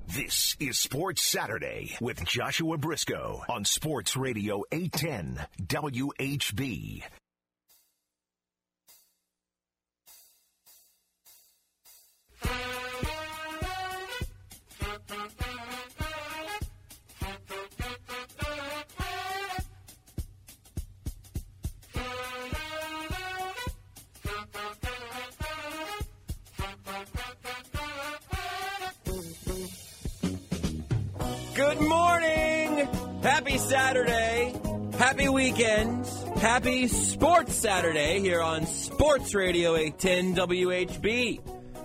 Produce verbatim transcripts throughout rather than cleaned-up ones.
This is Sports Saturday with Joshua Briscoe on Sports Radio eight ten W H B. Good morning! Happy Saturday. Happy weekend. Happy Sports Saturday here on Sports Radio eight ten W H B.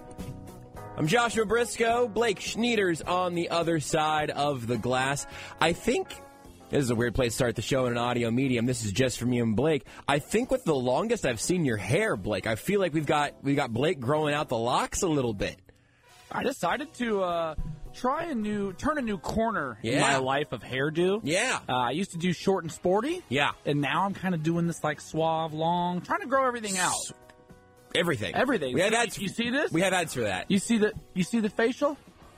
I'm Joshua Briscoe. Blake Schneiders on the other side of the glass. I think this is a weird place to start the show in an audio medium. This is just for me and Blake. I think with the longest I've seen your hair, Blake. I feel like we've got we got Blake growing out the locks a little bit. I decided to uh, try a new, turn a new corner Yeah. in my life of hairdo. Yeah. Uh, I used to do short and sporty. Yeah. And now I'm kind of doing this like suave, long, trying to grow everything out. Everything. Everything. We have ads. You see this? We have ads for that. You see the you see the facial?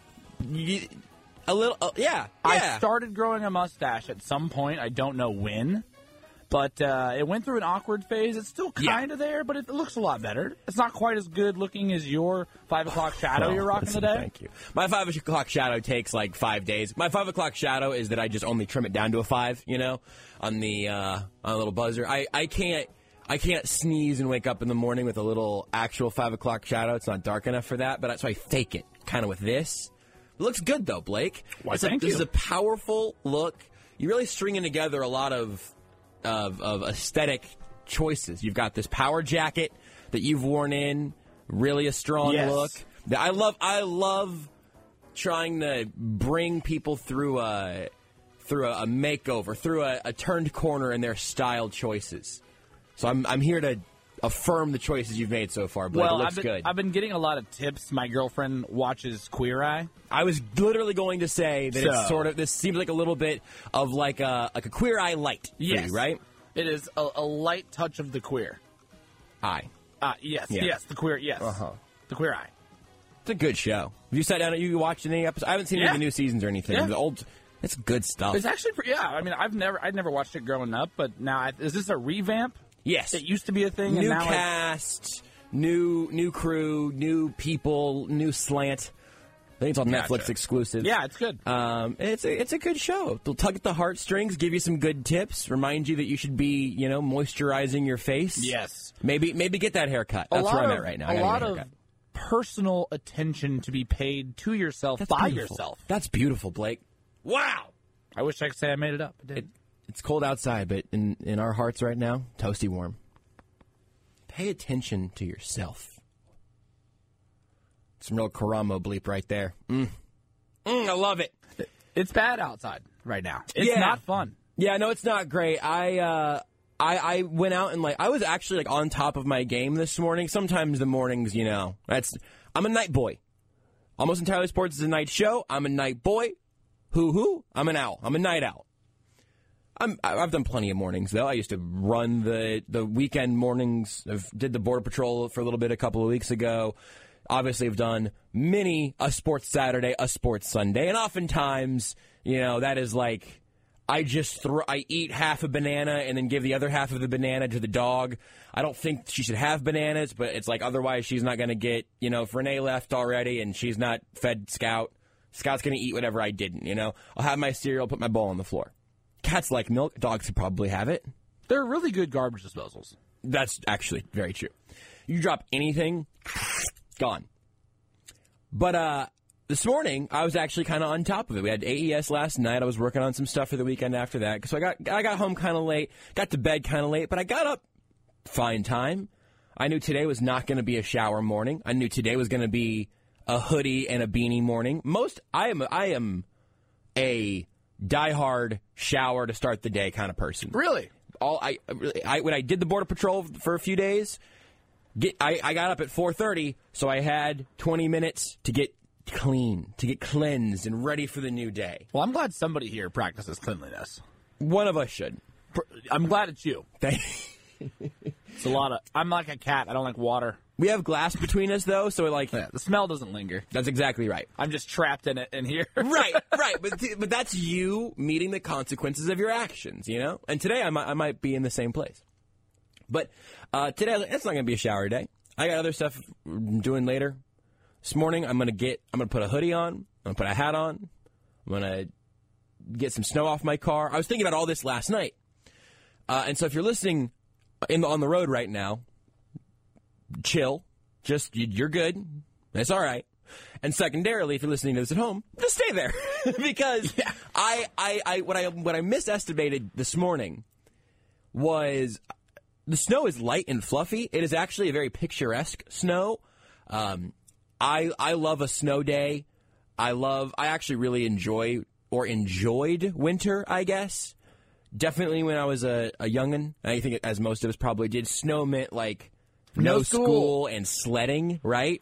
You, a little, uh, yeah, I yeah. started growing a mustache at some point. I don't know when. But uh, it went through an awkward phase. It's still kind of there, but it looks a lot better. It's not quite as good looking as your five o'clock shadow Oh, you're rocking listen, today. Thank you. My five o'clock shadow takes like five days. My five o'clock shadow is that I just only trim it down to a five, you know, on the uh, on a little buzzer. I, I can't I can't sneeze and wake up in the morning with a little actual five o'clock shadow. It's not dark enough for that, but that's why I fake it kind of with this. It looks good though, Blake. Why, It's a- thank This you. is a powerful look. You're really stringing together a lot of. Of, of aesthetic choices. You've got this power jacket that you've worn in, really a strong Yes. look. That I love. I love trying to bring people through a through a, a makeover, through a, a turned corner in their style choices. So I'm I'm here to affirm the choices you've made so far. Blake. Well, It looks I've been, good. I've been getting a lot of tips. My girlfriend watches Queer Eye. I was literally going to say that it's So- sort of. This seems like a little bit of like a like a Queer Eye light. for Yes. you, right? It is a, a light touch of the queer. Eye. Uh, yes, Yeah. yes, the queer, yes. Uh-huh. The Queer Eye. It's a good show. Have you sat down and you watched any episodes? I haven't seen any Yeah. of the new seasons or anything. Yeah. The old, it's good stuff. It's actually, pretty, yeah, I mean, I've never I'd never watched it growing up, but now, I, is this a revamp? Yes. It used to be a thing, New and now it's- cast, new new crew, new people, new slant. I think it's on Gotcha. Netflix exclusive. Yeah, it's good. Um, it's a it's a good show. They'll tug at the heartstrings, give you some good tips, remind you that you should be, you know, moisturizing your face. Yes. Maybe maybe get that haircut. A That's lot where I'm of, at right now. I A gotta lot get a of haircut. personal attention to be paid to yourself That's by beautiful. yourself. That's beautiful, Blake. Wow. I wish I could say I made it up. I did. It, it's cold outside, but in, in our hearts right now, toasty warm. Pay attention to yourself. Some real Karamo bleep right there. Mm. Mm, I love it. It's bad outside right now. It's Yeah. not fun. Yeah, no, it's not great. I, uh, I I went out and, like, I was actually, like, on top of my game this morning. Sometimes the mornings, you know, that's, I'm a night boy. Almost Entirely Sports is a night show. I'm a night boy. Hoo hoo. I'm an owl. I'm a night owl. I'm, I've done plenty of mornings, though. I used to run the, the weekend mornings. I did the Border Patrol for a little bit a couple of weeks ago. Obviously, I've done many a Sports Saturday, a Sports Sunday. And oftentimes, you know, that is like, I just throw, I eat half a banana and then give the other half of the banana to the dog. I don't think she should have bananas, but it's like, otherwise she's not going to get, you know, if Renee left already and she's not fed Scout, Scout's going to eat whatever I didn't, you know. I'll have my cereal, put my bowl on the floor. Cats like milk. Dogs could probably have it. They're really good garbage disposals. That's actually very true. You drop anything, gone. But uh, this morning, I was actually kind of on top of it. We had A E S last night. I was working on some stuff for the weekend after that. So I got I got home kind of late, got to bed kind of late, but I got up fine time. I knew today was not going to be a shower morning. I knew today was going to be a hoodie and a beanie morning. Most I am I am a diehard shower to start the day kind of person. Really? All I, I when I did the Border Patrol for a few days, get I, I got up at four thirty, so I had twenty minutes to get clean, to get cleansed and ready for the new day. Well, I'm glad somebody here practices cleanliness. One of us should. I'm glad it's you. Thank It's a lot of. I'm like a cat. I don't like water. We have glass between us, though, so like Yeah, the smell doesn't linger. That's exactly right. I'm just trapped in it in here. right, right. But th- but that's you meeting the consequences of your actions, you know. And today I might I might be in the same place. But uh, today it's not going to be a shower day. I got other stuff I'm doing later. This morning I'm going to get I'm going to put a hoodie on. I'm going to put a hat on. I'm going to get some snow off my car. I was thinking about all this last night. Uh, and so if you're listening in the, on the road right now, chill. Just, you're good. That's all right. And secondarily, if you're listening to this at home, just stay there. because yeah. I, I, I, what I, what I misestimated this morning was the snow is light and fluffy. It is actually a very picturesque snow. Um, I, I love a snow day. I love, I actually really enjoy or enjoyed winter, I guess. Definitely when I was a, a youngin', I think as most of us probably did, snow meant like no, no school. school and sledding, right?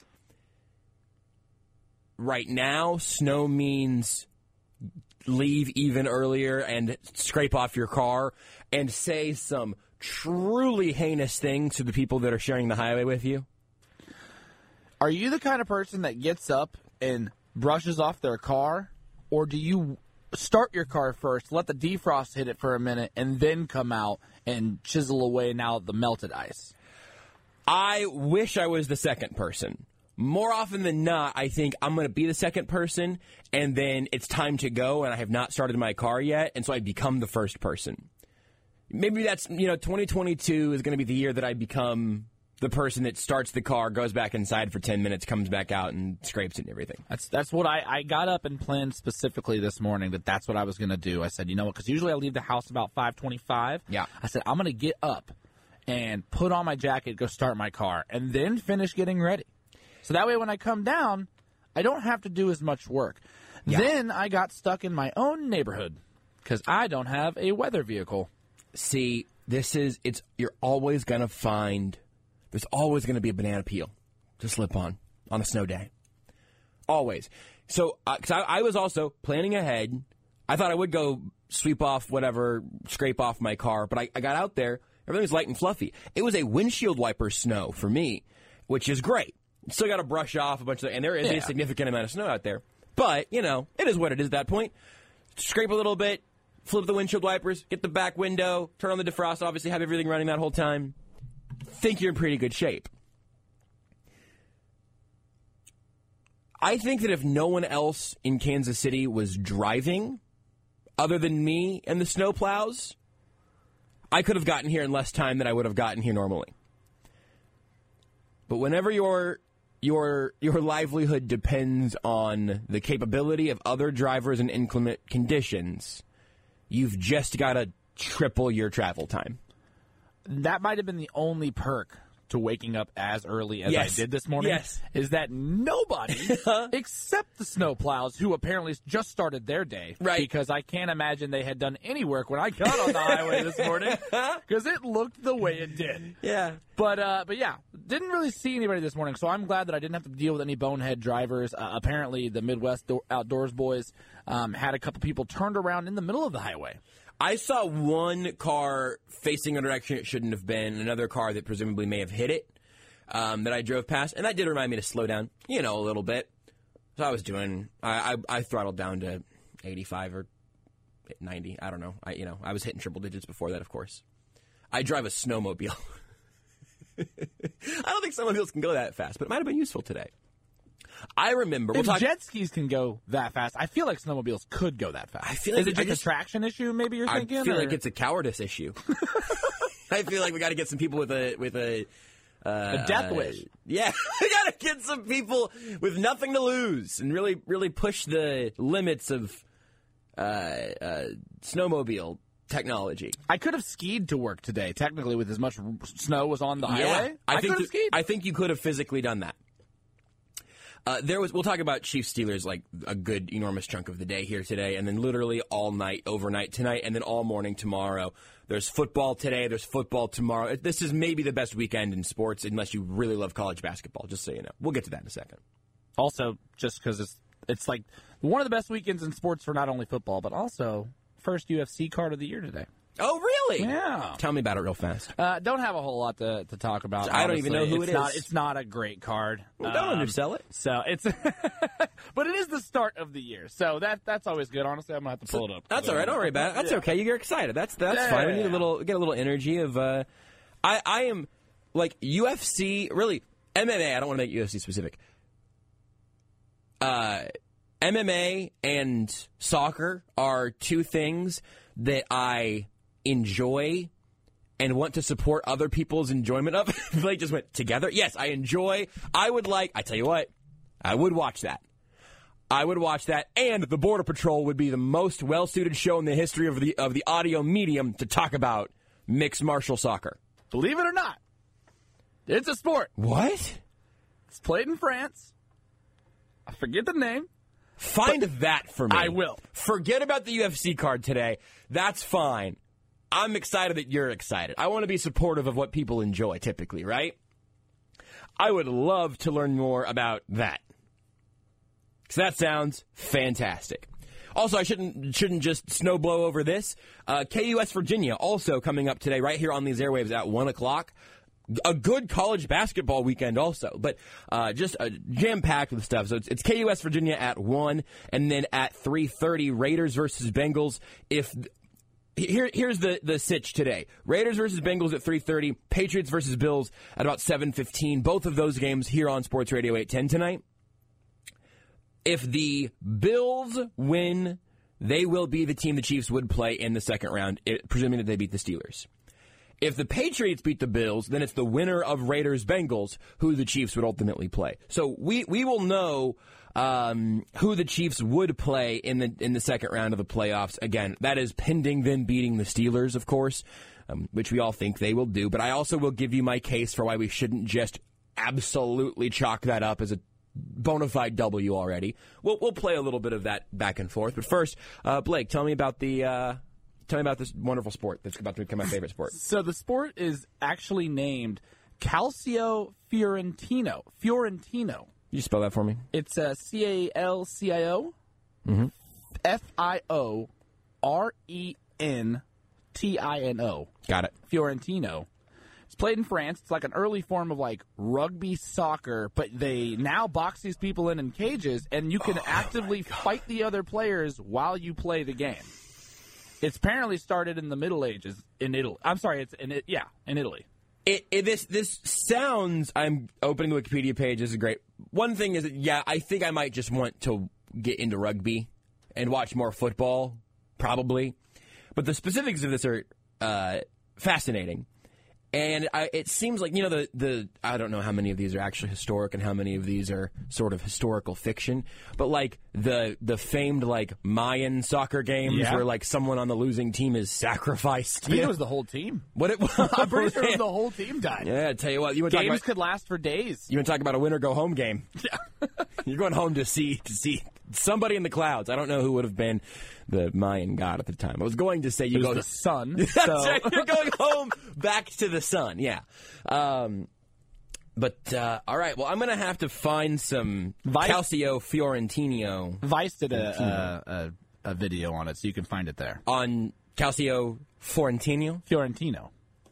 Right now, snow means leave even earlier and scrape off your car and say some truly heinous things to the people that are sharing the highway with you. Are you the kind of person that gets up and brushes off their car, or do you start your car first, let the defrost hit it for a minute, and then come out and chisel away now the melted ice? I wish I was the second person. More often than not, I think I'm going to be the second person, and then it's time to go, and I have not started my car yet, and so I become the first person. Maybe that's, you know, twenty twenty-two is going to be the year that I become the person that starts the car, goes back inside for ten minutes, comes back out, and scrapes it and everything. That's that's what I, I got up and planned specifically this morning, that that's what I was going to do. I said, you know what, because usually I leave the house about five twenty-five. Yeah. I said, I'm going to get up and put on my jacket, go start my car, and then finish getting ready. So that way when I come down, I don't have to do as much work. Yeah. Then I got stuck in my own neighborhood because I don't have a weather vehicle. See, this is, it's, you're always going to find, there's always going to be a banana peel to slip on, on a snow day. Always. So, because uh, I, I was also planning ahead. I thought I would go sweep off whatever, scrape off my car, but I, I got out there. Everything was light and fluffy. It was a windshield wiper snow for me, which is great. Still got to brush off a bunch of, and there is yeah. a significant amount of snow out there. But, you know, it is what it is at that point. Scrape a little bit, flip the windshield wipers, get the back window, turn on the defrost, obviously have everything running that whole time. Think you're in pretty good shape. I think that if no one else in Kansas City was driving, other than me and the snowplows, I could have gotten here in less time than I would have gotten here normally. But whenever your your your livelihood depends on the capability of other drivers in inclement conditions, you've just got to triple your travel time. That might have been the only perk to waking up as early as yes. I did this morning. Yes. Is that nobody except the snowplows, who apparently just started their day. Right. Because I can't imagine they had done any work when I got on the highway this morning, because it looked the way it did. Yeah. But, uh, but yeah, didn't really see anybody this morning, so I'm glad that I didn't have to deal with any bonehead drivers. Uh, apparently, the Midwest do- Outdoors boys um, had a couple people turned around in the middle of the highway. I saw one car facing a direction it shouldn't have been, another car that presumably may have hit it um, that I drove past, and that did remind me to slow down, you know, a little bit. So I was doing, I, I, I throttled down to eighty-five or ninety, I don't know. I, you know, I was hitting triple digits before that, of course. I drive a snowmobile. I don't think snowmobiles can go that fast, but it might have been useful today. I remember. We'll if talk, jet skis can go that fast, I feel like snowmobiles could go that fast. I feel like Is it just, just a traction issue? Maybe you're thinking. I feel or? like it's a cowardice issue. I feel like we got to get some people with a with a uh, a death wish. Uh, yeah, we got to get some people with nothing to lose and really really push the limits of uh, uh, snowmobile technology. I could have skied to work today. Technically, with as much snow was on the yeah, highway, I, I think could have skied. I think you could have physically done that. Uh, there was. We'll talk about Chiefs Steelers like a good enormous chunk of the day here today, and then literally all night, overnight tonight, and then all morning tomorrow. There's football today. There's football tomorrow. This is maybe the best weekend in sports, unless you really love college basketball. Just so you know, we'll get to that in a second. Also, just because it's it's like one of the best weekends in sports for not only football but also first U F C card of the year today. Oh, really? Yeah. Tell me about it real fast. Uh, don't have a whole lot to, to talk about. I don't even know who it's it not, is. It's not a great card. Well, don't Um, undersell it. So it's, but it is the start of the year, so that that's always good. Honestly, I'm gonna have to pull it up. That's all right. Don't worry about it. That's Yeah. okay. You're excited. That's that's Yeah, fine. We yeah, need a yeah. little get a little energy of. Uh, I I am like U F C. Really, M M A. I don't want to make U F C specific. Uh, M M A and soccer are two things that I enjoy and want to support other people's enjoyment of. They just went together. Yes, I enjoy. I would like. I tell you what, I would watch that. I would watch that, and the Border Patrol would be the most well-suited show in the history of the of the audio medium to talk about mixed martial soccer. Believe it or not, it's a sport. What? It's played in France. I forget the name. Find that for me. I will. Forget about the U F C card today. That's fine. I'm excited that you're excited. I want to be supportive of what people enjoy typically, right? I would love to learn more about that. So that sounds fantastic. Also, I shouldn't shouldn't just snow blow over this. Uh, K U, West Virginia, also coming up today, right here on these airwaves at one o'clock. A good college basketball weekend also, but uh, just uh, jam-packed with stuff. So it's, it's K U, West Virginia at one, and then at three thirty, Raiders versus Bengals. If here, Here's the, the sitch today. Raiders versus Bengals at three thirty, Patriots versus Bills at about seven fifteen. Both of those games here on Sports Radio eight ten tonight. If the Bills win, they will be the team the Chiefs would play in the second round, it, presuming that they beat the Steelers. If the Patriots beat the Bills, then it's the winner of Raiders-Bengals who the Chiefs would ultimately play. So we, we will know um, who the Chiefs would play in the in the second round of the playoffs. Again, that is pending them beating the Steelers, of course, um, which we all think they will do. But I also will give you my case for why we shouldn't just absolutely chalk that up as a bona fide W already. We'll, we'll play a little bit of that back and forth. But first, uh, Blake, tell me about the... Uh, Tell me about this wonderful sport that's about to become my favorite sport. So the sport is actually named Calcio Fiorentino. Fiorentino. You spell that for me? It's uh, C A L C I O F I O R E N T I N O. Got it. Fiorentino. It's played in France. It's like an early form of like rugby soccer, but they now box these people in in cages, and you can oh, actively fight the other players while you play the game. It's apparently started in the Middle Ages in Italy. I'm sorry, it's in it. Yeah, in Italy. It, it this this sounds. I'm opening the Wikipedia page. This is great. One thing is that yeah, I think I might just want to get into rugby and watch more football, probably. But the specifics of this are uh, fascinating. And I, it seems like, you know, the, the I don't know how many of these are actually historic and how many of these are sort of historical fiction, but like the the famed like Mayan soccer games Yeah. where like someone on the losing team is sacrificed. I think Yeah. it was the whole team. What it was? I'm pretty sure the whole team died. Yeah, I tell you what, you want to talk Games about could last for days. you want to talk about a win or go home game. Yeah. You're going home to see to see somebody in the clouds. I don't know who would have been the Mayan god at the time. I was going to say you It go was the sun. That's so. right. You're going home back to the sun. Yeah. Um, but uh, all right. Well, I'm going to have to find some Vice- Calcio Fiorentino Vice did a, a, a, a video on it, so you can find it there. on Calcio Fiorentino. Fiorentino.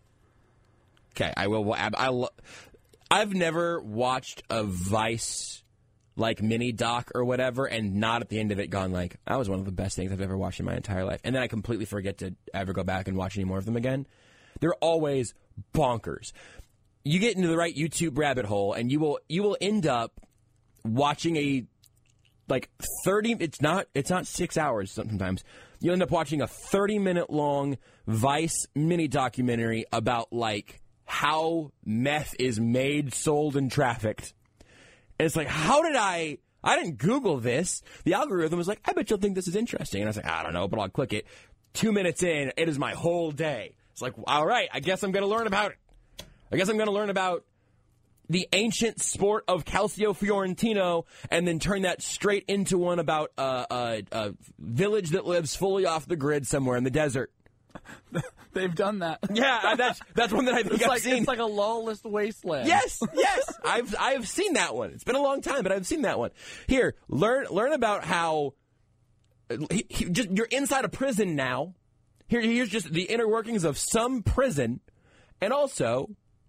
Okay, I will. I, I, lo- I've never watched a Vice like mini doc or whatever, and not at the end of it gone like, that was one of the best things I've ever watched in my entire life. And then I completely forget to ever go back and watch any more of them again. They're always bonkers. You get into the right YouTube rabbit hole, and you will you will end up watching a like thirty. It's not it's not six hours sometimes. You end up watching a thirty minute long Vice mini documentary about like how meth is made, sold, and trafficked. And it's like, how did I... I didn't Google this. The algorithm was like, I bet you'll think this is interesting. And I was like, I don't know, but I'll click it. Two minutes in, it is my whole day. It's like, all right, I guess I'm going to learn about it. I guess I'm going to learn about the ancient sport of Calcio Fiorentino and then turn that straight into one about uh, a, a village that lives fully off the grid somewhere in the desert. They've done that. Yeah, that's that's one that I think It's I've like, seen. it's like a lawless wasteland. Yes, yes, I've I've seen that one. It's been a long time, but I've seen that one. Here, learn learn about how he, he, just you're inside a prison now. Here, here's just the inner workings of some prison, and also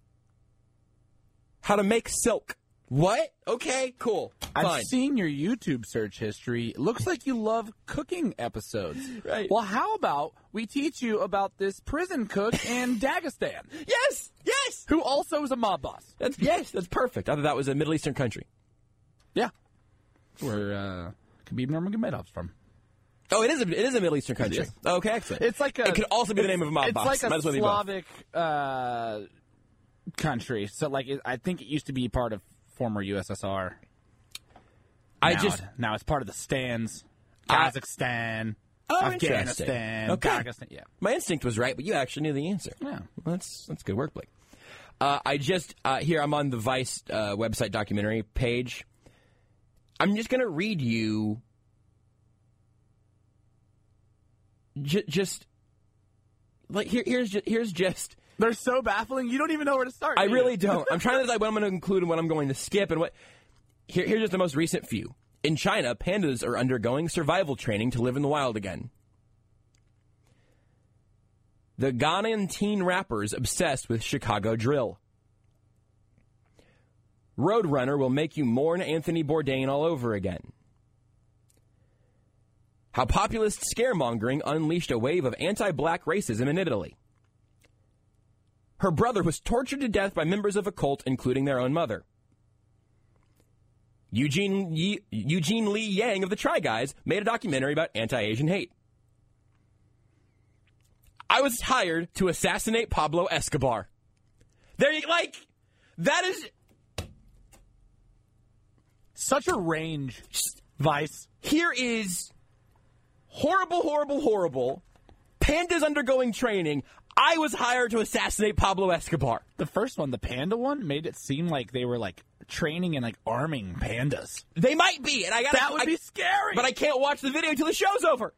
how to make silk. What? Okay, cool. Fine. I've seen your YouTube search history. It looks like you love cooking episodes. Right. Well, how about we teach you about this prison cook in Dagestan? Yes! Yes! Who also is a mob boss. That's, yes, that's perfect. I thought that was a Middle Eastern country. Yeah. Where uh, Khabib Nurmagomedov's from. Oh, it is a, it is a Middle Eastern country. Yes. Okay, excellent. It's like a, it could also be the name of a mob it's boss. It's like Might a as well be both. Slavic uh, country. So, like, it, I think it used to be part of former U S S R. I now, just now it's part of the Stans, I- Kazakhstan, Oh, Afghanistan, interesting. Okay. Dagestan. Yeah, My instinct was right, but you actually knew the answer. Yeah. Well, that's that's good work, Blake. Uh, I just uh, here I'm on the Vice uh, website documentary page. I'm just gonna read you j- just like here here's just, here's just. they're so baffling. You don't even know where to start. I do you? really don't. I'm trying to decide what I'm going to include and what I'm going to skip and what. Here, here's just the most recent few. In China, pandas are undergoing survival training to live in the wild again. The Ghanaian teen rappers obsessed with Chicago drill. Roadrunner will make you mourn Anthony Bourdain all over again. How populist scaremongering unleashed a wave of anti-black racism in Italy. Her brother was tortured to death by members of a cult, including their own mother. Eugene, Ye- Eugene Lee Yang of the Try Guys made a documentary about anti-Asian hate. I was hired to assassinate Pablo Escobar. There you like that is Such a range, Vice. here is horrible, horrible, horrible. Pandas undergoing training. I was hired to assassinate Pablo Escobar. The first one, the panda one, made it seem like they were like training and like arming pandas. They might be, and I got That would I, be scary. But I can't watch the video until the show's over.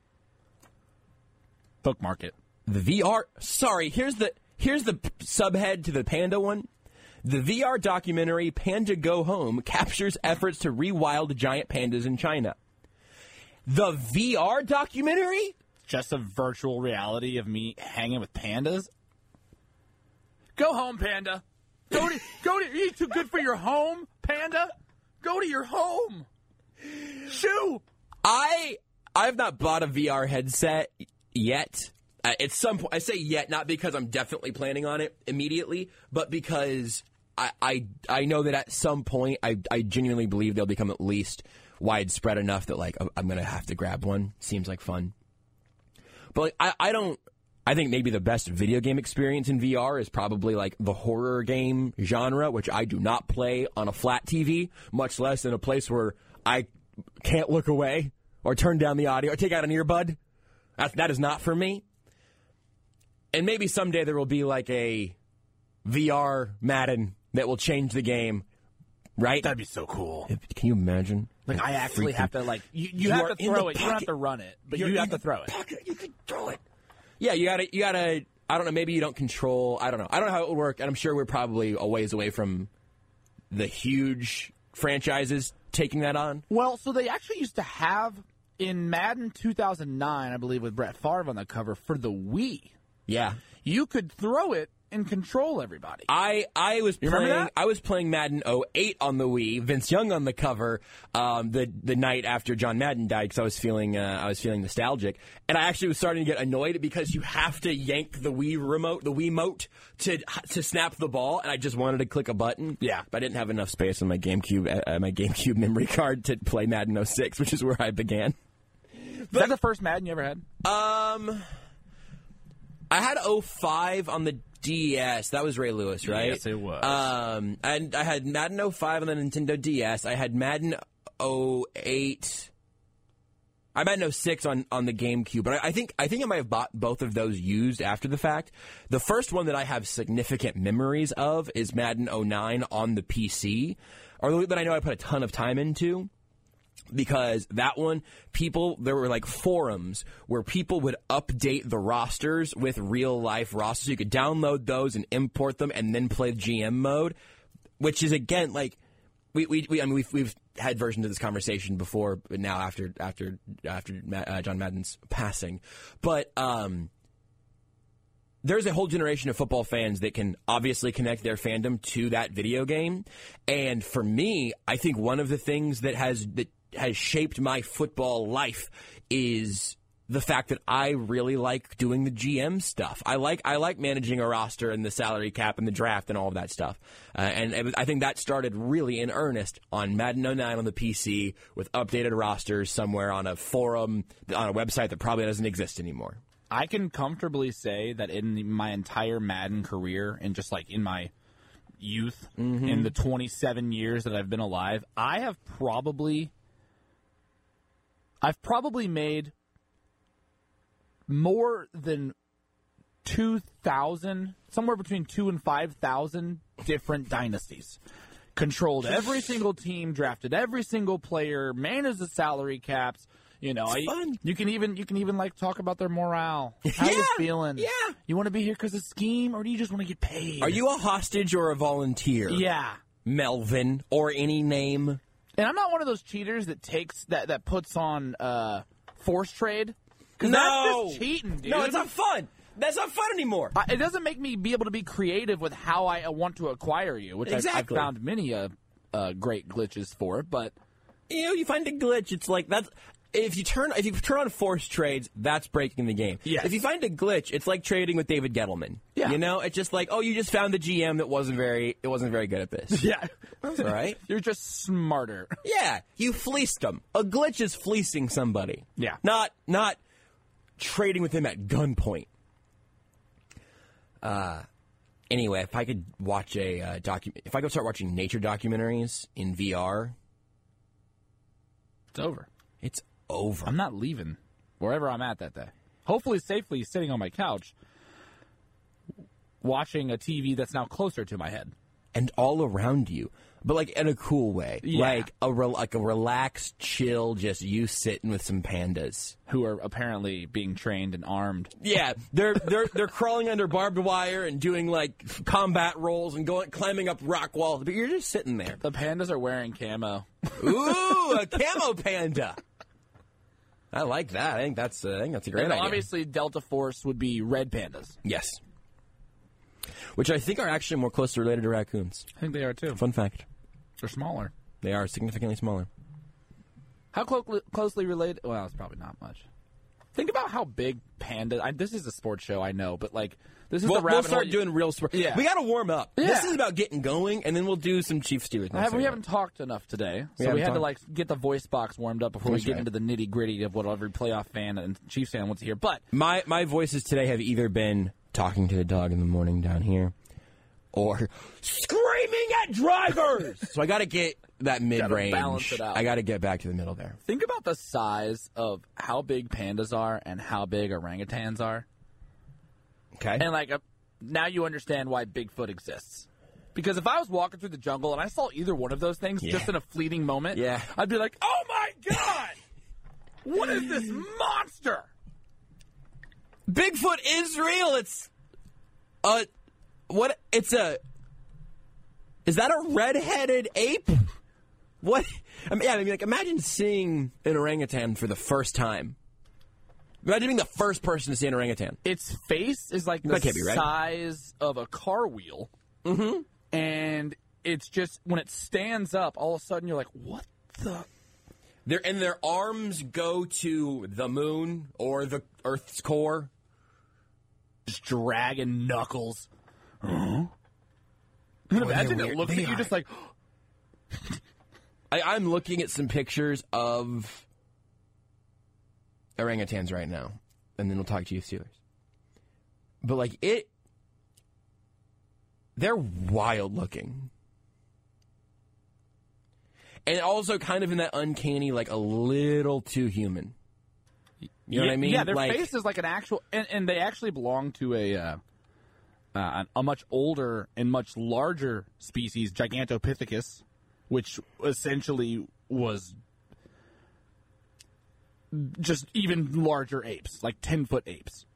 Bookmark it. The V R. Sorry, here's the here's the subhead to the panda one. The V R documentary Panda Go Home captures efforts to rewild giant pandas in China. The V R documentary? Just a virtual reality of me hanging with pandas. Go home, panda. Go to go to. Are you too good for your home, panda? Go to your home. Shoo. I I've not bought a V R headset yet. Uh, at some point, I say yet not because I'm definitely planning on it immediately, but because I I, I know that at some point I I genuinely believe they'll become at least widespread enough that like I'm gonna have to grab one. Seems like fun. But like, I, I don't. I think maybe the best video game experience in V R is probably like the horror game genre, which I do not play on a flat T V, much less in a place where I can't look away or turn down the audio or take out an earbud. That, that is not for me. And maybe someday there will be like a V R Madden that will change the game, right? That'd be so cool. Can you imagine? Like I actually Freaking- have to like you. You, You have are to in throw the it. You don't have pocket. to run it, but You're you in have to the throw it. pocket. You can throw it. Yeah, you gotta, you gotta. I don't know. Maybe you don't control. I don't know. I don't know how it would work, and I'm sure we're probably a ways away from the huge franchises taking that on. Well, so they actually used to have in Madden two thousand nine, I believe, with Brett Favre on the cover for the Wii. Yeah, You could throw it and control everybody. I I was You playing. remember that? I was playing Madden oh eight on the Wii. Vince Young on the cover. Um, the the night after John Madden died, because I was feeling uh, I was feeling nostalgic, and I actually was starting to get annoyed because you have to yank the Wii remote, the Wiimote, to to snap the ball, and I just wanted to click a button. Yeah. but I didn't have enough space on my GameCube uh, my GameCube memory card to play Madden oh six, which is where I began. Is that the first Madden you ever had? Um, I had oh five on the D S. That was Ray Lewis, right? Yes, it was. Um, and I had Madden oh five on the Nintendo D S. I had Madden oh eight. I had Madden oh six on, on the GameCube, but I, I think I think I might have bought both of those used after the fact. The first one that I have significant memories of is Madden oh nine on the P C, or that I know I put a ton of time into. Because that one, people, there were like forums where people would update the rosters with real life rosters. You could download those and import them and then play G M mode, which is again like we we, we I mean we've we've had versions of this conversation before, but now after after after uh, John Madden's passing, but um. there's a whole generation of football fans that can obviously connect their fandom to that video game. And for me, I think one of the things that has that has shaped my football life is the fact that I really like doing the G M stuff. I like I like managing a roster and the salary cap and the draft and all of that stuff. Uh, and it was, I think that started really in earnest on Madden oh nine on the P C with updated rosters somewhere on a forum, on a website that probably doesn't exist anymore. I can comfortably say that in my entire Madden career and just like in my youth, mm-hmm. in the twenty-seven years that I've been alive, I have probably I've probably made more than two thousand, somewhere between two and five thousand different dynasties. Controlled every single team, drafted every single player, managed the salary caps. You know, I, you can even you can even like talk about their morale. How yeah, you feeling? Yeah. You want to be here because of scheme, or do you just want to get paid? Are you a hostage or a volunteer? Yeah. Melvin, or any name. And I'm not one of those cheaters that takes that that puts on uh, force trade. No, that's just cheating, dude. No, it's not fun. That's not fun anymore. I, it doesn't make me be able to be creative with how I want to acquire you, which exactly. I've, I've found many uh, uh, great glitches for. But you know, you find a glitch. It's like that's if you turn if you turn on force trades, that's breaking the game. Yes. If you find a glitch, it's like trading with David Gettleman. Yeah. You know, it's just like, oh, you just found the G M that wasn't very it wasn't very good at this. Yeah, that's all right. You're just smarter. Yeah, you fleeced them. A glitch is fleecing somebody. Yeah, not not. trading with him at gunpoint. Uh, anyway, if I could watch a uh, document, if I could start watching nature documentaries in V R, it's over. It's over. I'm not leaving wherever I'm at that day. Hopefully, safely sitting on my couch, watching a T V that's now closer to my head and all around you. But like in a cool way, yeah. like a re- like a relaxed, chill, just you sitting with some pandas who are apparently being trained and armed. Yeah, they're they're they're crawling under barbed wire and doing like combat rolls and going climbing up rock walls. But you're just sitting there. The pandas are wearing camo. Ooh, a camo panda. I like that. I think that's uh, I think that's a great and idea. Obviously, Delta Force would be red pandas. Yes, which I think are actually more closely related to raccoons. I think they are too. Fun fact. They're smaller. They are significantly smaller. How clo- closely related? Well, it's probably not much. Think about how big pandas. I, this is a sports show, I know, but like this is we'll, the rabbit We'll start hole. doing real sports. Yeah. We got to warm up. Yeah. This is about getting going, and then we'll do some Chiefs Steelers. Have, we haven't talked enough today, so we, we had talked. to like get the voice box warmed up before That's we get right. into the nitty gritty of what every playoff fan and Chiefs fan wants to hear. But my my voices today have either been talking to the dog in the morning down here, or screaming at drivers. So I got to get that mid range. Balance it out. I got to get back to the middle there. Think about the size of how big pandas are and how big orangutans are. Okay. And like, uh, now you understand why Bigfoot exists. Because if I was walking through the jungle and I saw either one of those things Yeah. just in a fleeting moment, Yeah. I'd be like, "Oh my god, what is this monster?" Bigfoot is real. It's a what? It's a. Is that a red-headed ape? What? I mean, yeah, I mean, like, imagine seeing an orangutan for the first time. Imagine being the first person to see an orangutan. Its face is like the That can't be right. size of a car wheel. Mm-hmm. And it's just, when it stands up, all of a sudden you're like, what the? Their and their arms go to the moon or the Earth's core. Just dragging knuckles. Huh? Imagine they're it weird. looks They at you are. just like, I, I'm looking at some pictures of orangutans right now, and then we'll talk to you Steelers. But like it, they're wild looking, and also kind of in that uncanny, like a little too human. You know yeah, what I mean? Yeah, their like, face is like an actual, and, and they actually belong to a uh, uh, a much older and much larger species, Gigantopithecus, which essentially was just even larger apes, like ten-foot apes.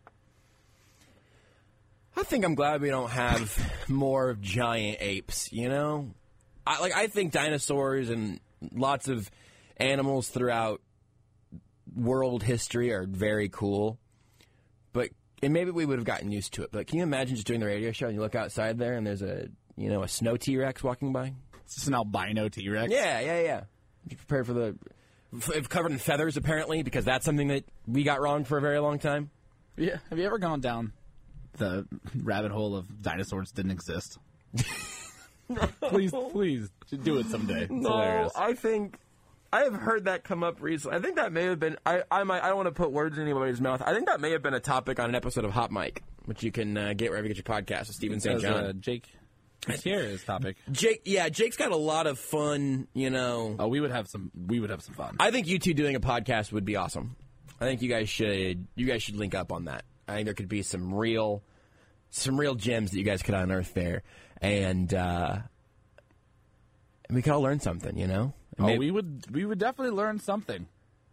I think I'm glad we don't have more giant apes, you know? I like I think dinosaurs and lots of animals throughout world history are very cool. But and maybe we would have gotten used to it, but can you imagine just doing the radio show and you look outside there and there's a, you know, a snow T-Rex walking by? It's just an albino T-Rex. Yeah, yeah, yeah. Be prepared for the... f- covered in feathers, apparently, because that's something that we got wrong for a very long time. Yeah. Have you ever gone down the rabbit hole of dinosaurs didn't exist? please, please, do it someday. It's no, hilarious. I think... I have heard that come up recently. I think that may have been... I I, might, I don't want to put words in anybody's mouth. I think that may have been a topic on an episode of Hot Mic, which you can uh, get wherever you get your podcast with Stephen Saint John. Uh, Jake... Here is topic. Jake, yeah, Jake's got a lot of fun, you know. Oh, we would have some. We would have some fun. I think you two doing a podcast would be awesome. I think you guys should. You guys should link up on that. I think there could be some real, some real gems that you guys could unearth there, and uh, we could all learn something, you know. Oh, Maybe, we would. We would definitely learn something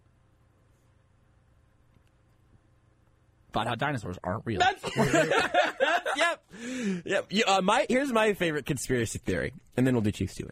about how dinosaurs aren't real. That's, yep, yep. Yeah, uh, my here's my favorite conspiracy theory, and then we'll do Chief Steelers.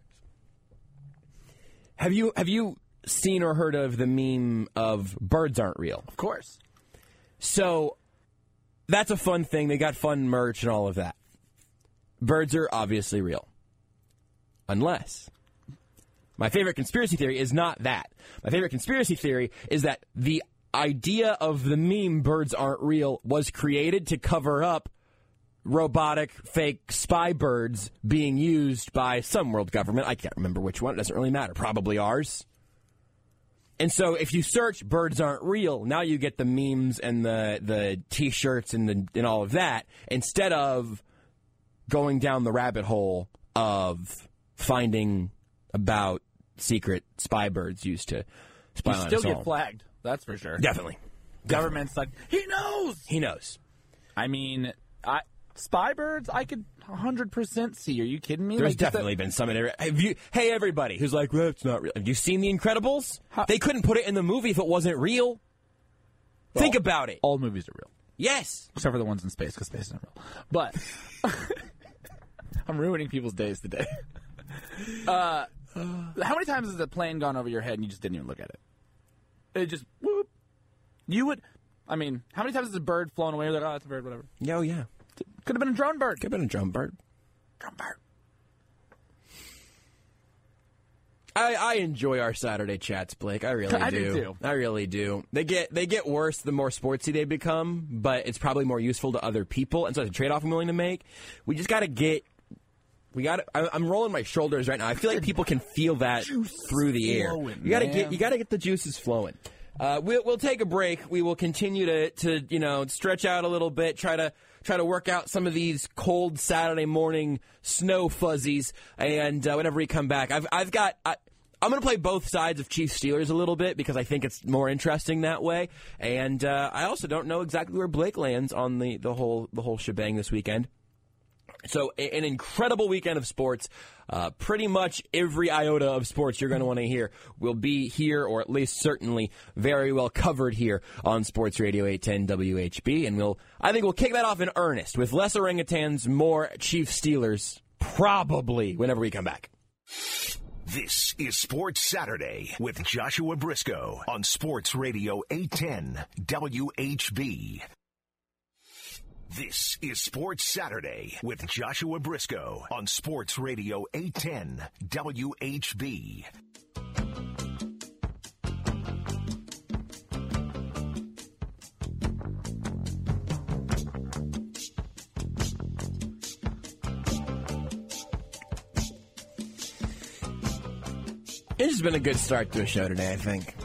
Have you have you seen or heard of the meme of birds aren't real? Of course. So that's a fun thing. They got fun merch and all of that. Birds are obviously real, unless my favorite conspiracy theory is not that. My favorite conspiracy theory is that the idea of the meme birds aren't real was created to cover up robotic fake spy birds being used by some world government. I can't remember which one. It doesn't really matter. Probably ours. And so if you search birds aren't real, now you get the memes and the, the T-shirts and, the, and all of that, instead of going down the rabbit hole of finding about secret spy birds used to spy You on still us get all. flagged. That's for sure. Definitely. Government's like, he knows. He knows. I mean, I, spy birds, I could one hundred percent see. Are you kidding me? There's Like, just definitely been some. In have you, hey, everybody who's like, well, it's not real. Have you seen The Incredibles? How- They couldn't put it in the movie if it wasn't real. Well, Think about it. All movies are real. Yes. Except for the ones in space, because space isn't real. But I'm ruining people's days today. uh, how many times has a plane gone over your head and you just didn't even look at it? It just, whoop. You would, I mean, how many times has a bird flown away? You're like, oh, it's a bird, whatever. Oh, yeah. Could have been a drone bird. Could have been a drone bird. Drone bird. I, I enjoy our Saturday chats, Blake. I really I do. do, too. I really do. They get they get worse the more sportsy they become, but it's probably more useful to other people. And so it's a trade-off I'm willing to make. We just got to get... We got. I'm rolling my shoulders right now. I feel like people can feel that through the air. Flowing, you got to man. get. You got to get the juices flowing. Uh, we'll, we'll take a break. We will continue to, to you know stretch out a little bit. Try to try to work out some of these cold Saturday morning snow fuzzies. And uh, whenever we come back, I've I've got. I, I'm going to play both sides of Chiefs Steelers a little bit because I think it's more interesting that way. And uh, I also don't know exactly where Blake lands on the, the whole the whole shebang this weekend. So an incredible weekend of sports. Uh, pretty much every iota of sports you're going to want to hear will be here, or at least certainly very well covered here on Sports Radio eight ten W H B. And we'll, I think we'll kick that off in earnest with less orangutans, more Chiefs Steelers, probably whenever we come back. This is Sports Saturday with Joshua Briscoe on Sports Radio eight ten W H B. This is Sports Saturday with Joshua Briscoe on Sports Radio eight ten W H B. It's just been a good start to a show today, I think.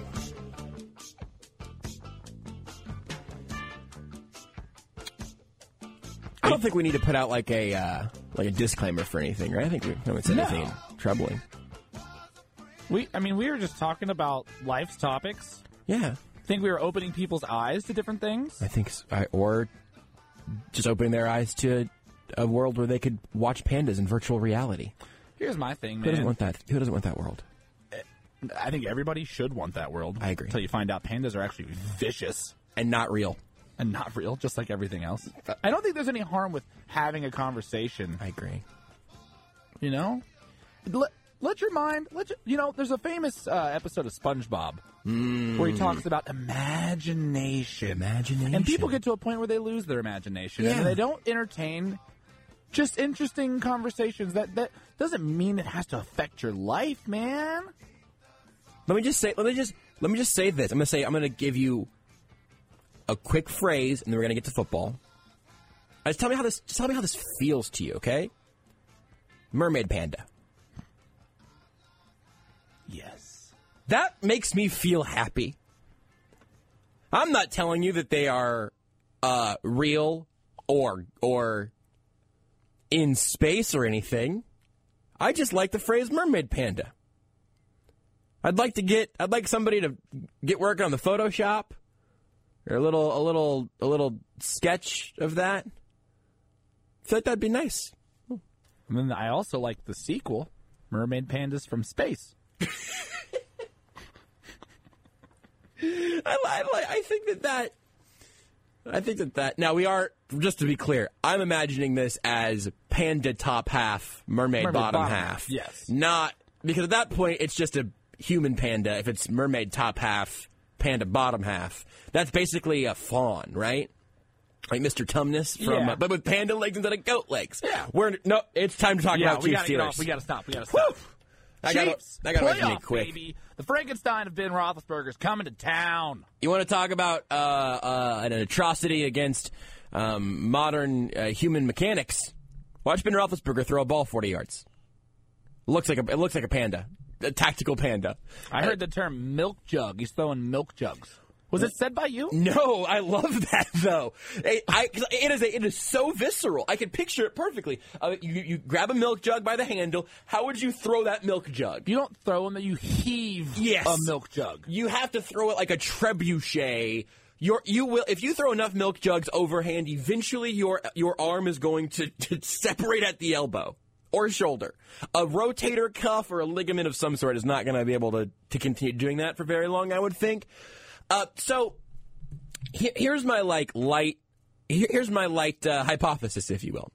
I don't think we need to put out like a uh, like a disclaimer for anything, right? I think we haven't said No. anything troubling. We, I mean, we were just talking about life's topics. Yeah, I think we were opening people's eyes to different things. I think, so. I, or just opening their eyes to a world where they could watch pandas in virtual reality. Here's my thing, Who doesn't man. want that? Who doesn't want that world? I think everybody should want that world. I agree. Until you find out pandas are actually vicious And not real. and not real, just like everything else. I don't think there's any harm with having a conversation. I agree. You know, L- let your mind, let your, you know, there's a famous uh, episode of SpongeBob mm. where he talks about imagination. Imagination. And people get to a point where they lose their imagination yeah. and they don't entertain just interesting conversations. That that doesn't mean it has to affect your life, man. Let me just say, let me just, let me just say this. I'm going to say, I'm going to give you a quick phrase, and then we're going to get to football. Just tell me how this, just tell me how this feels to you, okay? Mermaid panda. Yes. That makes me feel happy. I'm not telling you that they are uh, real or or in space or anything. I just like the phrase mermaid panda. I'd like to get I'd like somebody to get working on the Photoshop or a little a little a little sketch of that. I feel like that'd be nice. And then I also like the sequel, Mermaid Pandas from Space. I, I, I think that that, I think that that, now we are, just to be clear, I'm imagining this as panda top half, mermaid, Mermaid bottom, bottom half. half, yes. Not, because at that point, it's just a human panda. If it's mermaid top half, panda bottom half, that's basically a fawn, right? Like Mister Tumnus, from, Yeah. uh, but with panda legs instead of goat legs. Yeah. We're, no, it's time to talk Yeah, about we Chiefs gotta get Steelers. off. We gotta stop. We gotta stop. Woo! I gotta, Chiefs, I gotta wait for me playoff, quick. baby. The Frankenstein of Ben Roethlisberger's coming to town. You want to talk about uh, uh, an atrocity against um, modern uh, human mechanics? Watch Ben Roethlisberger throw a ball forty yards. Looks like a it looks like a panda, a tactical panda. I heard the term milk jug. He's throwing milk jugs. Was it said by you? No, I love that though. It, I, it is a, it is so visceral. I can picture it perfectly. Uh, you, you grab a milk jug by the handle. How would you throw that milk jug? You don't throw them; you heave Yes. a milk jug. You have to throw it like a trebuchet. Your you will if you throw enough milk jugs overhand, eventually your your arm is going to, to separate at the elbow or shoulder. A rotator cuff or a ligament of some sort is not going to be able to to continue doing that for very long, I would think. Uh, so he, here's my like light here, here's my light uh, hypothesis, if you will.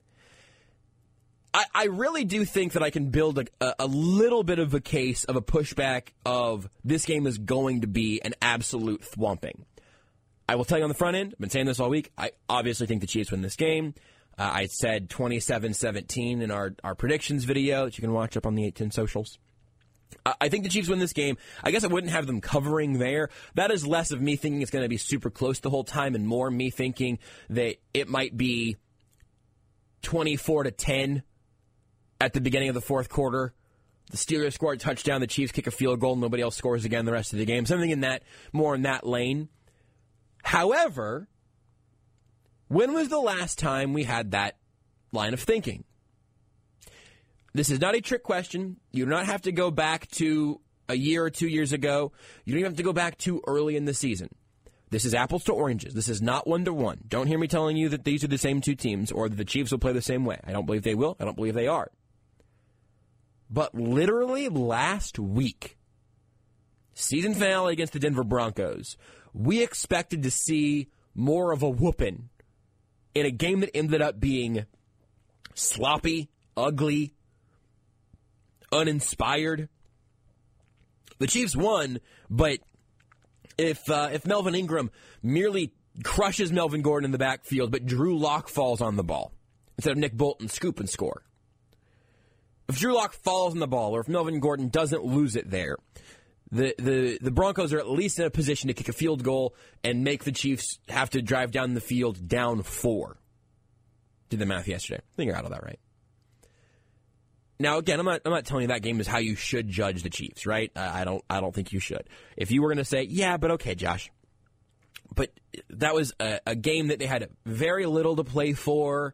I, I really do think that I can build a, a little bit of a case of a pushback of this game is going to be an absolute thwomping. I will tell you on the front end, I've been saying this all week, I obviously think the Chiefs win this game. Uh, I said twenty-seven seventeen in our, our predictions video that you can watch up on the eight ten socials. I think the Chiefs win this game. I guess I wouldn't have them covering there. That is less of me thinking it's going to be super close the whole time and more me thinking that it might be twenty-four to ten at the beginning of the fourth quarter. The Steelers score a touchdown, the Chiefs kick a field goal, nobody else scores again the rest of the game. Something in that, more in that lane. However, when was the last time we had that line of thinking? This is not a trick question. You do not have to go back to a year or two years ago. You don't even have to go back too early in the season. This is apples to oranges. This is not one-to-one. Don't hear me telling you that these are the same two teams or that the Chiefs will play the same way. I don't believe they will. I don't believe they are. But literally last week, season finale against the Denver Broncos, we expected to see more of a whooping in a game that ended up being sloppy, ugly, uninspired. The Chiefs won, but if uh, if Melvin Ingram merely crushes Melvin Gordon in the backfield, but Drew Lock falls on the ball instead of Nick Bolton scoop and score. If Drew Lock falls on the ball, or if Melvin Gordon doesn't lose it there, the, the, the Broncos are at least in a position to kick a field goal and make the Chiefs have to drive down the field down four. Did the math yesterday. I think you're out of that right. Now, again, I'm not. I'm not telling you that game is how you should judge the Chiefs, right? I, I don't. I don't think you should. If you were going to say, yeah, but okay, Josh, but that was a, a game that they had very little to play for,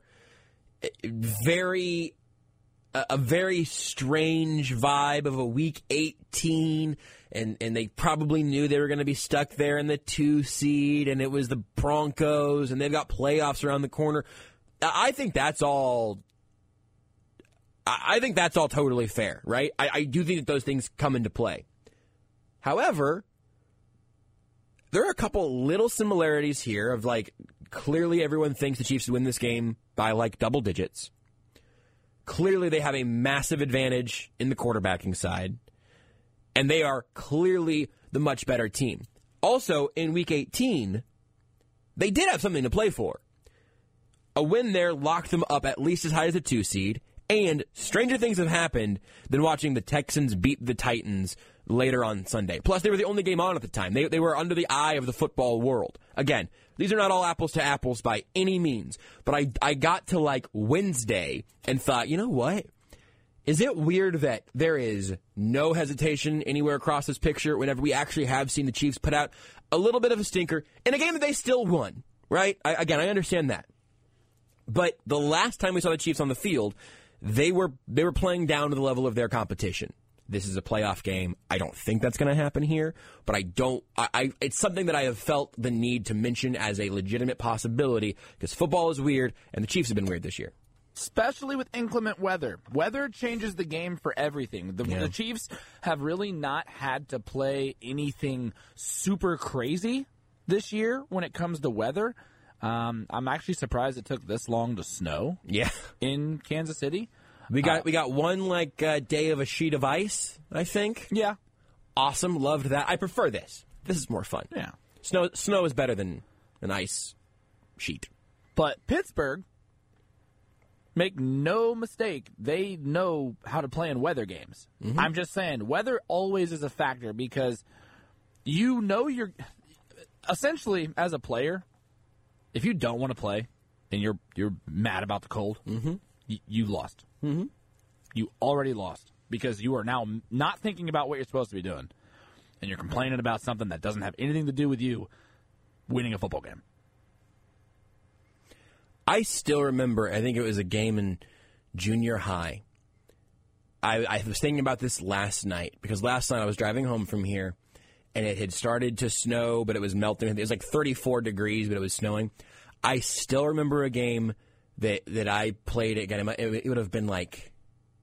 very, a, a very strange vibe of a Week eighteen, and and they probably knew they were going to be stuck there in the two seed, and it was the Broncos, and they've got playoffs around the corner. I think that's all. I think that's all totally fair, right? I, I do think that those things come into play. However, there are a couple little similarities here of, like, clearly everyone thinks the Chiefs win this game by, like, double digits. Clearly, they have a massive advantage in the quarterbacking side, and they are clearly the much better team. Also, in Week eighteen, they did have something to play for. A win there locked them up at least as high as a two seed, and stranger things have happened than watching the Texans beat the Titans later on Sunday. Plus, they were the only game on at the time. They, they were under the eye of the football world. Again, these are not all apples to apples by any means, but I, I got to, like, Wednesday and thought, you know what? Is it weird that there is no hesitation anywhere across this picture whenever we actually have seen the Chiefs put out a little bit of a stinker in a game that they still won, right? I, again, I understand that. But the last time we saw the Chiefs on the field, they were they were playing down to the level of their competition. This is a playoff game. I don't think that's going to happen here, but I don't. I, I it's something that I have felt the need to mention as a legitimate possibility because football is weird and the Chiefs have been weird this year. Especially with inclement weather. Weather changes the game for everything. The, yeah. the Chiefs have really not had to play anything super crazy this year when it comes to weather. Um, I'm actually surprised it took this long to snow. Yeah. In Kansas City. We got uh, we got one like uh, day of a sheet of ice, I think. Yeah. Awesome. Loved that. I prefer this. This is more fun. Yeah. Snow snow is better than an ice sheet. But Pittsburgh, make no mistake, they know how to play in weather games. Mm-hmm. I'm just saying, weather always is a factor because you know you're essentially as a player, if you don't want to play and you're you're mad about the cold, mm-hmm. y- you lost. Mm-hmm. You already lost because you are now not thinking about what you're supposed to be doing, and you're complaining about something that doesn't have anything to do with you winning a football game. I still remember, I think it was a game in junior high. I, I was thinking about this last night because last night I was driving home from here, and it had started to snow, but it was melting. It was like thirty-four degrees, but it was snowing. I still remember a game that that I played again. It, it would have been like,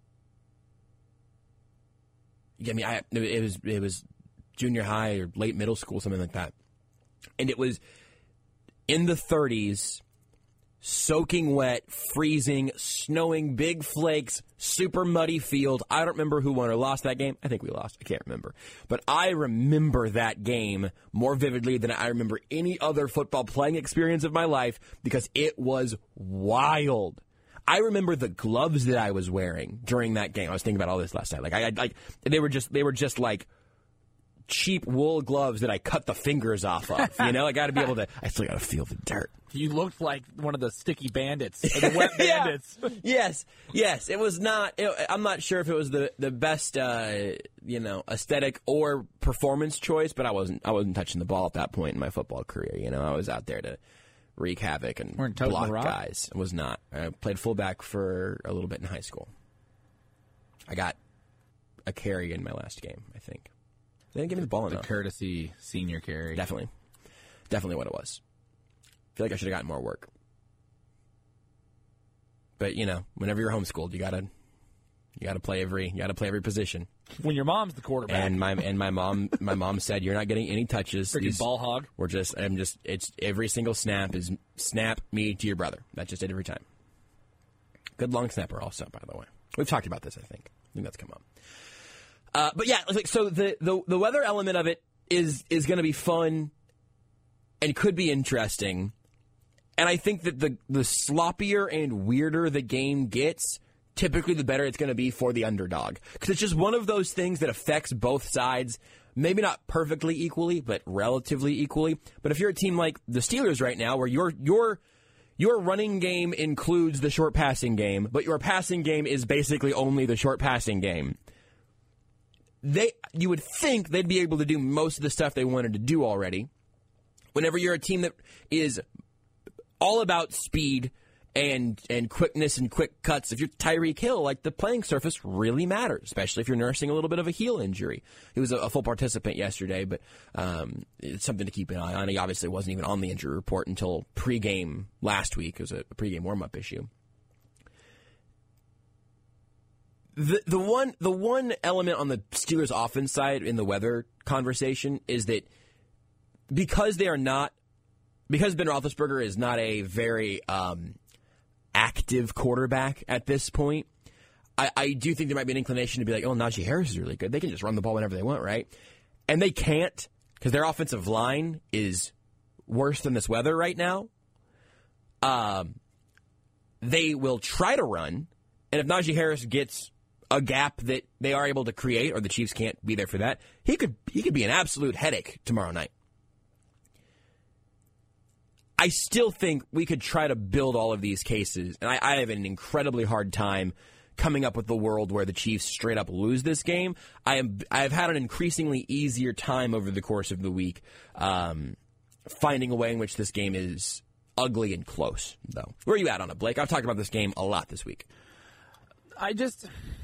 I mean, I, it was it was junior high or late middle school, something like that, and it was in the thirties. Soaking wet, freezing, snowing, big flakes, super muddy field. I don't remember who won or lost that game. I think we lost. I can't remember. But I remember that game more vividly than I remember any other football playing experience of my life because it was wild. I remember the gloves that I was wearing during that game. I was thinking about all this last night. Like I, I like they were just they were just like cheap wool gloves that I cut the fingers off of. You know, I got to be able to. I still got to feel the dirt. You looked like one of the sticky bandits, or the wet bandits. Yeah. Yes, yes. It was not. It, I'm not sure if it was the the best, uh, you know, aesthetic or performance choice, but I wasn't. I wasn't touching the ball at that point in my football career. You know, I was out there to wreak havoc and block guys. I was not. I played fullback for a little bit in high school. I got a carry in my last game, I think. They didn't give me the ball enough. The courtesy senior carry. Definitely. Definitely what it was. I feel like I should have gotten more work. But, you know, whenever you're homeschooled, you gotta you gotta play every you gotta play every position. When your mom's the quarterback. And my and my mom my mom said you're not getting any touches. Freaking ball hog. We're just I'm just it's every single snap is snap me to your brother. That's just it every time. Good long snapper also, by the way. We've talked about this, I think. I think that's come up. Uh, but yeah, like, so the, the the weather element of it is is going to be fun and could be interesting. And I think that the the sloppier and weirder the game gets, typically the better it's going to be for the underdog. Because it's just one of those things that affects both sides, maybe not perfectly equally, but relatively equally. But if you're a team like the Steelers right now, where your your your running game includes the short passing game, but your passing game is basically only the short passing game, They, you would think they'd be able to do most of the stuff they wanted to do already. Whenever you're a team that is all about speed and and quickness and quick cuts, if you're Tyreek Hill, like the playing surface really matters, especially if you're nursing a little bit of a heel injury. He was a, a full participant yesterday, but um, it's something to keep an eye on. He obviously wasn't even on the injury report until pregame last week. It was a pregame warm-up issue. The the one the one element on the Steelers' offense side in the weather conversation is that because they are not because Ben Roethlisberger is not a very um, active quarterback at this point, I, I do think there might be an inclination to be like, oh, Najee Harris is really good. They can just run the ball whenever they want, right? And they can't because their offensive line is worse than this weather right now. Um, they will try to run, and if Najee Harris gets a gap that they are able to create, or the Chiefs can't be there for that, he could he could be an absolute headache tomorrow night. I still think we could try to build all of these cases, and I, I have an incredibly hard time coming up with the world where the Chiefs straight up lose this game. I am I have had an increasingly easier time over the course of the week um, finding a way in which this game is ugly and close, though. Where are you at on it, Blake? I've talked about this game a lot this week. I just,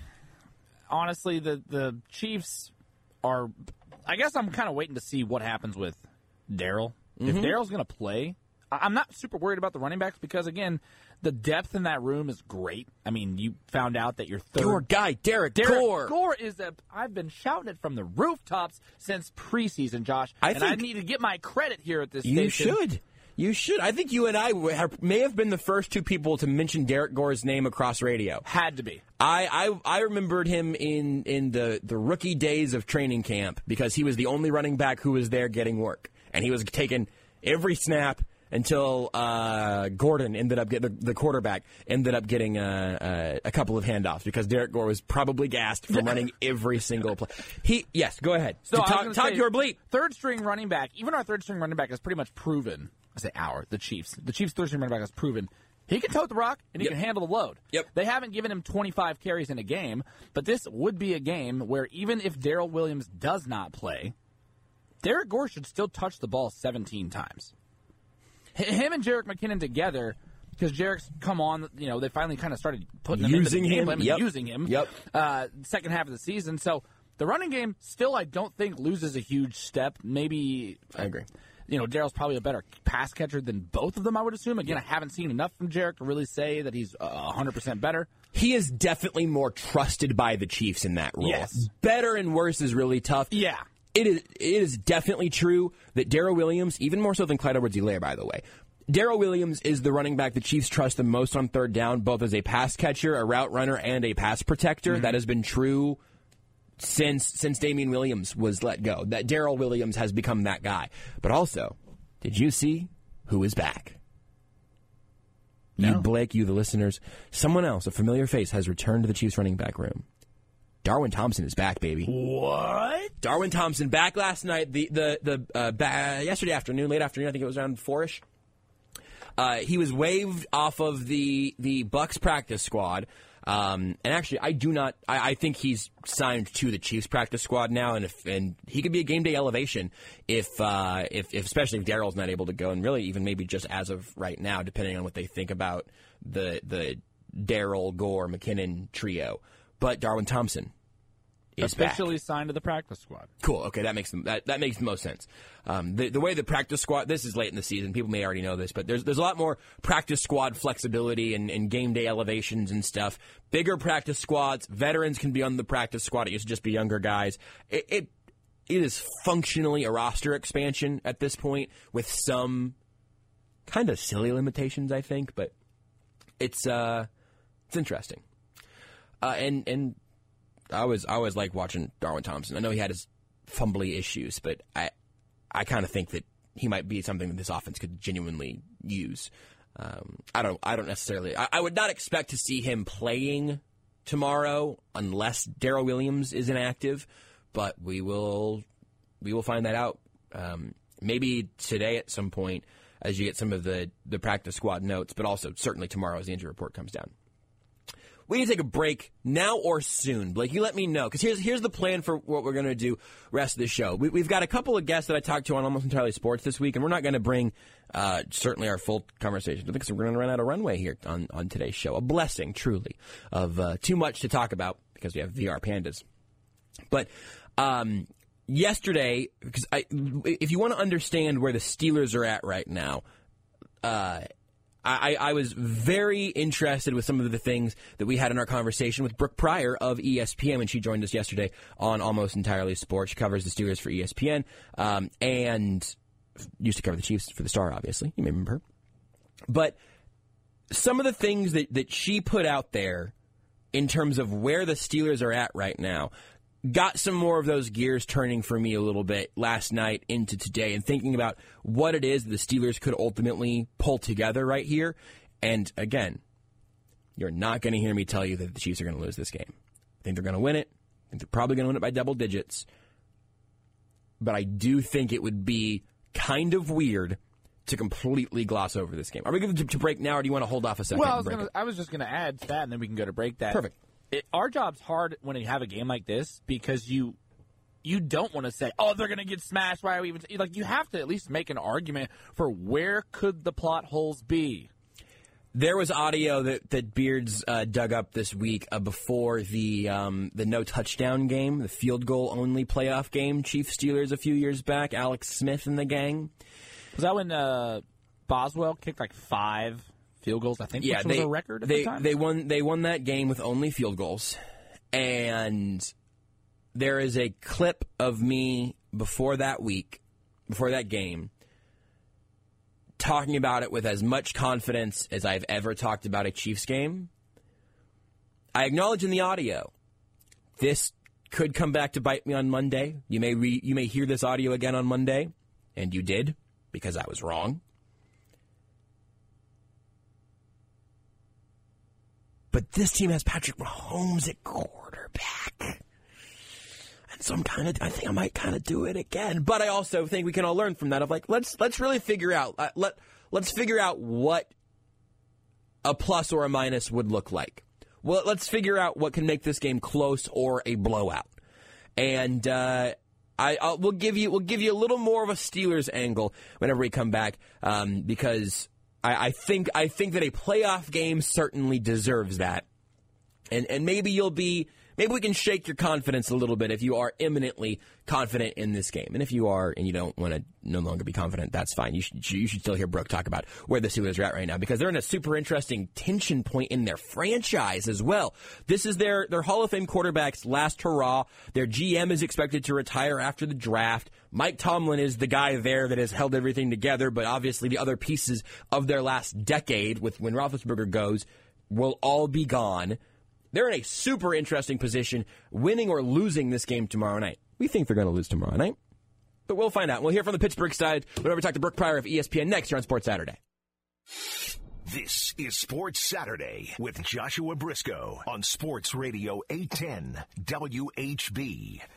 honestly, the, the Chiefs are, I guess I'm kind of waiting to see what happens with Darryl. Mm-hmm. If Darryl's going to play, I'm not super worried about the running backs because, again, the depth in that room is great. I mean, you found out that your third... Your guy, Derek, Derek Gore. Gore is a... I've been shouting it from the rooftops since preseason, Josh. I and think I need to get my credit here at this you station. You should. You should. I think you and I have, may have been the first two people to mention Derek Gore's name across radio. Had to be. I, I, I remembered him in, in the, the rookie days of training camp because he was the only running back who was there getting work. And he was taking every snap until uh, Gordon ended up getting, the, the quarterback ended up getting uh, uh, a couple of handoffs because Derek Gore was probably gassed from running every single play. He Yes, go ahead. So talk talk say, your bleep. Third string running back, even our third string running back has pretty much proven, I say our, the Chiefs. The Chiefs' third string running back has proven he can tote the rock and he yep. can handle the load. Yep. They haven't given him twenty-five carries in a game, but this would be a game where even if Darrell Williams does not play, Derek Gore should still touch the ball seventeen times. Him and Jerick McKinnon together, because Jerick's come on, you know, they finally kind of started putting him using into the him, game yep. and using him. Yep. Uh, second half of the season, so the running game still, I don't think, loses a huge step. Maybe I agree. You know, Darrell's probably a better pass catcher than both of them, I would assume. Again, I haven't seen enough from Jerick to really say that he's uh, one hundred percent better. He is definitely more trusted by the Chiefs in that role. Yes. Better and worse is really tough. Yeah. It is, it is definitely true that Darrell Williams, even more so than Clyde Edwards-Helaire, by the way, Darrell Williams is the running back the Chiefs trust the most on third down, both as a pass catcher, a route runner, and a pass protector. Mm-hmm. That has been true since since Damian Williams was let go. That Darrell Williams has become that guy. But also, did you see who is back? No. You, Blake, you, the listeners, someone else, a familiar face, has returned to the Chiefs running back room. Darwin Thompson is back, baby. What? Darwin Thompson back last night, the the the uh, ba- yesterday afternoon, late afternoon. I think it was around four-ish. Uh, he was waived off of the the Bucs practice squad, um, and actually, I do not. I, I think he's signed to the Chiefs practice squad now, and if and he could be a game day elevation if uh, if, if especially if Darrell's not able to go, and really even maybe just as of right now, depending on what they think about the the Darrell, Gore, McKinnon trio. But Darwin Thompson is officially back. Signed to the practice squad. Cool. Okay, that makes them, that that makes the most sense. Um, the the way the practice squad. This is late in the season. People may already know this, but there's there's a lot more practice squad flexibility and, and game day elevations and stuff. Bigger practice squads. Veterans can be on the practice squad. It used to just be younger guys. It it, it is functionally a roster expansion at this point with some kind of silly limitations, I think, but it's uh it's interesting. Uh, and and I always I always like watching Darwin Thompson. I know he had his fumbly issues, but I I kind of think that he might be something that this offense could genuinely use. Um, I don't I don't necessarily I, I would not expect to see him playing tomorrow unless Darrell Williams is inactive, but we will we will find that out. Um, maybe today at some point as you get some of the, the practice squad notes, but also certainly tomorrow as the injury report comes down. We need to take a break now or soon. Blake, you let me know, because here's here's the plan for what we're going to do rest of the show. We, we've got a couple of guests that I talked to on Almost Entirely Sports this week, and we're not going to bring uh, certainly our full conversation because we're going to run out of runway here on, on today's show. A blessing, truly, of uh, too much to talk about because we have V R Pandas. But um, yesterday, because I, if you want to understand where the Steelers are at right now, uh I, I was very interested with some of the things that we had in our conversation with Brooke Pryor of E S P N when she joined us yesterday on Almost Entirely Sports. She covers the Steelers for E S P N um, and used to cover the Chiefs for the Star, obviously. You may remember her. But some of the things that, that she put out there in terms of where the Steelers are at right now, got some more of those gears turning for me a little bit last night into today and thinking about what it is the Steelers could ultimately pull together right here. And again, you're not going to hear me tell you that the Chiefs are going to lose this game. I think they're going to win it. I think they're probably going to win it by double digits. But I do think it would be kind of weird to completely gloss over this game. Are we going to, to break now, or do you want to hold off a second? Well, I was, and break gonna, it? I was just going to add to that, and then we can go to break that. Perfect. It, our job's hard when you have a game like this because you you don't want to say, oh, they're going to get smashed. Why are we even t-? Like, you have to at least make an argument for where could the plot holes be. There was audio that, that Beards uh, dug up this week uh, before the um, the no touchdown game, the field goal only playoff game, Chiefs Steelers a few years back, Alex Smith and the gang. Was that when uh, Boswell kicked like five field goals, I think, yeah, which they, was a record at they, the time? They won, they won that game with only field goals. And there is a clip of me before that week, before that game, talking about it with as much confidence as I've ever talked about a Chiefs game. I acknowledge in the audio, this could come back to bite me on Monday. You may re, you may hear this audio again on Monday, and you did, because I was wrong. But this team has Patrick Mahomes at quarterback. And so I'm kind of, I think I might kind of do it again. But I also think we can all learn from that of like, let's let's really figure out, uh, let, let's figure out what a plus or a minus would look like. Well, let's figure out what can make this game close or a blowout. And uh, I I'll, we'll give you we'll give you a little more of a Steelers angle whenever we come back, um, because I, I think I think that a playoff game certainly deserves that. And and maybe you'll be maybe we can shake your confidence a little bit if you are imminently confident in this game. And if you are and you don't want to no longer be confident, that's fine. You should you should still hear Brooke talk about where the Steelers are at right now, because they're in a super interesting tension point in their franchise as well. This is their their Hall of Fame quarterback's last hurrah. Their G M is expected to retire after the draft. Mike Tomlin is the guy there that has held everything together, but obviously the other pieces of their last decade, with when Roethlisberger goes, will all be gone. They're in a super interesting position, winning or losing this game tomorrow night. We think they're going to lose tomorrow night, but we'll find out. We'll hear from the Pittsburgh side whenever we talk to Brooke Pryor of E S P N next here on Sports Saturday. This is Sports Saturday with Joshua Briscoe on Sports Radio eight ten W H B.